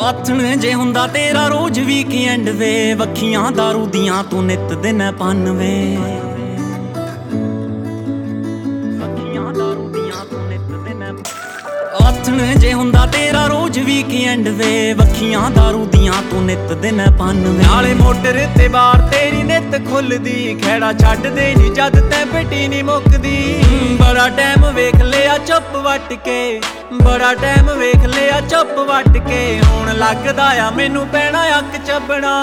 ਆਥਣ ਜੇ ਹੁੰਦਾ ਤੇਰਾ ਰੋਜ਼ ਵੀਕਐਂਡ ਵੇ, ਵੱਖੀਆਂ ਦਾਰੂ ਦੀਆਂ ਤੂੰ ਨਿੱਤ ਦਿਨ ਪੰਨ ਵੇ। ਵੱਖੀਆਂ ਦਾਰੂ ਦੀਆਂ ਤੂੰ ਨਿੱਤ ਦਿਨ। ਆਥਣ ਜੇ ਹੁੰਦਾ ਤੇਰਾ ਰੋਜ਼ ਵੀਕਐਂਡ ਵੇ, ਵੱਖੀਆਂ ਦਾਰੂ ਦੀਆਂ ਤੂੰ ਨਿੱਤ ਦਿਨ ਪੰਨ ਵੇ। ਨਾਲੇ ਮੋਟਰ ਤੇ ਬਾਰ ਤੇਰੀ ਨਿੱਤ ਖੁੱਲਦੀ, ਖੈੜਾ ਛੱਡਦੇ ਨੀ ਜਦ ਤੈ ਪੇਟੀ ਨੀ ਮੁੱਕਦੀ। ਬੜਾ ਟਾਈਮ ਵੇਖ ਲਿਆ ਚੁੱਪ ਵੱਟ ਕੇ, ਬੜਾ ਟਾਈਮ ਵੇਖ ਲਿਆ ਚੁੱਪ ਵੱਟ ਕੇ। ਹੁਣ ਲੱਗਦਾ ਆ ਮੈਨੂੰ ਪੈਣਾ ਅੱਕ ਚੱਬਣਾ।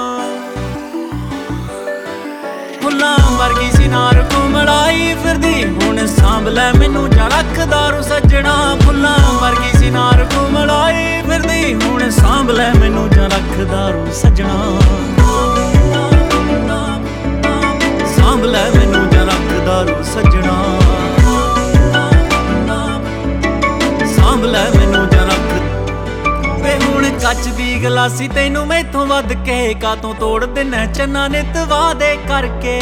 ਫੁੱਲਾਂ ਵਰਗੀ ਸੀ ਨਾਰ ਘੁੰਮੜਾਈ ਫਿਰਦੀ, ਹੁਣ ਸਾਂਭ ਲੈ ਮੈਨੂੰ ਜਾ ਰੱਖ ਦਾਰੂ ਸੱਜਣਾ। ਫੁੱਲਾਂ ਵਰਗੀ ਸੀ ਨਾਰ ਘੁੰਮੜਾਈ ਫਿਰਦੀ, ਹੁਣ ਸਾਂਭ ਲੈ ਮੈਨੂੰ ਜਾ ਰੱਖ ਦਾਰੂ ਸੱਜਣਾ। ਸਾਂਭ ਲੈ ਮੈਨੂੰ ਜਾ ਰੱਖ ਦਾਰੂ ਸੱਜਣਾ। ਸਾਂਭ ਲੈ ਮੈਨੂੰ ਜਾ ਰੱਖ। ਵੇ ਹੁਣ ਕੱਚ ਦੀ ਗਲਾਸੀ ਤੈਨੂੰ ਮੈਥੋਂ ਵੱਧ ਕੇ, ਕਾਤੋਂ ਤੋੜ ਦਿਨਾ ਚੰਨਾ ਨਿੱਤ ਵਾਦੇ ਕਰਕੇ।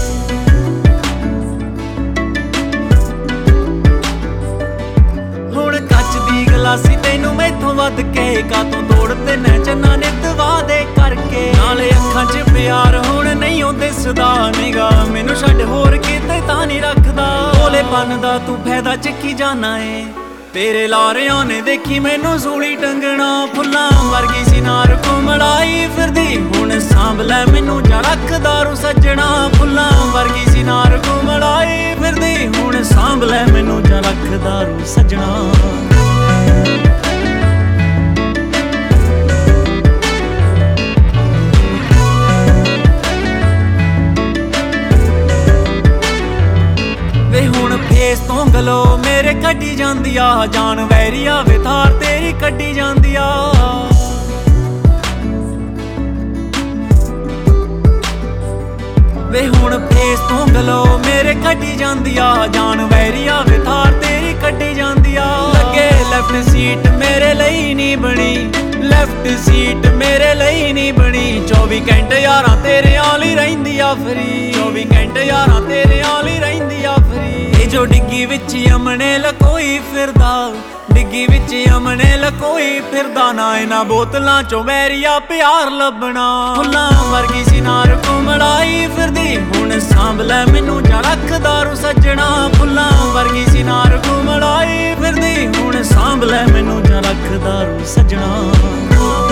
ਹੁਣ ਕੱਚ ਦੀ ਗਲਾਸੀ ਤੈਨੂੰ ਮੈਥੋਂ ਵੱਧ ਕੇ, ਕਾਤੋਂ ਤੋੜ ਦਿਨਾ ਚੰਨਾ ਨਿੱਤ ਵਾਦੇ ਕਰਕੇ। ਨਾਲੇ ਅੱਖਾਂ 'ਚ ਪਿਆਰ ਹੁਣ ਨਹੀਂ ਉਹ ਦਿਸਦਾ, ਨਿਗਾਹ ਮੈਨੂੰ ਛੱਡ ਹੋਰ ਕਿਤੇ ਤਾਂ ਨਹੀਂ ਰੱਖਦਾ। ਭੋਲੇਪਨ ਦਾ ਤੂੰ ਫਾਇਦਾ ਚੱਕੀ ਜਾਨਾ ਏ, ਤੇਰੇ ਲਾਰਿਆਂ ਨੇ ਦੇਖੀ ਮੈਨੂੰ ਸੂਲੀ ਟੰਗਣਾ। ਫੁੱਲਾਂ ਵਰਗੀ ਸੀ ਨਾਰ ਘੁੰਮੜਾਈ ਫਿਰਦੀ, ਹੁਣ ਸਾਂਭ ਲੈ ਮੈਨੂੰ ਜਾ ਰੱਖ ਦਾਰੂ ਸੱਜਣਾ। ਫੁੱਲਾਂ ਵਰਗੀ ਸੀ ਨਾਰ ਘੁੰਮੜਾਈ ਫਿਰਦੀ, ਹੁਣ ਸਾਂਭ ਲੈ ਮੈਨੂੰ ਜਾ ਰੱਖ ਦਾਰੂ ਸੱਜਣਾ। ਵੇ ਹੁਣ ਫੇਸ ਤੋਂ ਗਲੋ ਮੇਰੇ ਕੱਢੀ ਜਾਂਦੀ ਆ, ਜਾਨ ਵੈਰੀਆ ਵੇ ਥਾਰ ਤੇਰੀ ਕੱਢੀ ਜਾਂਦੀ ਆ। ਵੇ ਹੁਣ ਫੇਸ ਤੋਂ ਗਲੋ ਮੇਰੇ ਕੱਢੀ ਜਾਂਦੀ ਆ, ਜਾਨ ਵੈਰੀਆ ਵੇ ਥਾਰ ਤੇਰੀ ਕੱਢੀ ਜਾਂਦੀ ਆ। ਲੱਗੇ ਲੈਫਟ ਸੀਟ ਮੇਰੇ ਲਈ ਨਹੀਂ ਬਣੀ, ਲੈਫਟ ਸੀਟ ਮੇਰੇ ਲਈ ਨਹੀਂ ਬਣੀ। 24 ਘੰਟੇ ਯਾਰਾਂ ਤੇਰਿਆਂ ਲਈ ਰਹਿੰਦੀ ਆ ਫਰੀ, 24 ਘੰਟੇ ਯਾਰਾਂ ਤੇਰਿਆਂ ਲਈ ਰਹਿੰਦੀ ਆ ਫਰੀ। ਇਹ ਜੋ ਡਿੱਗੀ ਵਿੱਚ ਅਮਨੇ ਲਕੋਈ ਫਿਰਦਾ, ਡਿੱਗੀ ਵਿੱਚ ਅਮਨੇ ਲਕੋਈ ਫਿਰਦਾ। ਨਾ ਇਹਨਾਂ ਬੋਤਲਾਂ ਚੋਂ ਵੈਰੀਆ ਪਿਆਰ ਲੱਭਣਾ। ਫੁੱਲਾਂ ਵਰਗੀ ਸੀ ਨਾਰ ਘੁੰਮੜਾਈ ਫਿਰਦੀ, ਹੁਣ ਸਾਂਭ ਲੈ ਮੈਨੂੰ ਜਾ ਰੱਖ ਦਾਰੂ ਸੱਜਣਾ। ਫੁੱਲਾਂ ਵਰਗੀ ਸੀ ਨਾਰ ਘੁੰਮੜਾਈ ਫਿਰਦੀ, ਹੁਣ ਸਾਂਭ ਲੈ ਮੈਨੂੰ ਜਾ ਰੱਖ ਦਾਰੂ ਸੱਜਣਾ।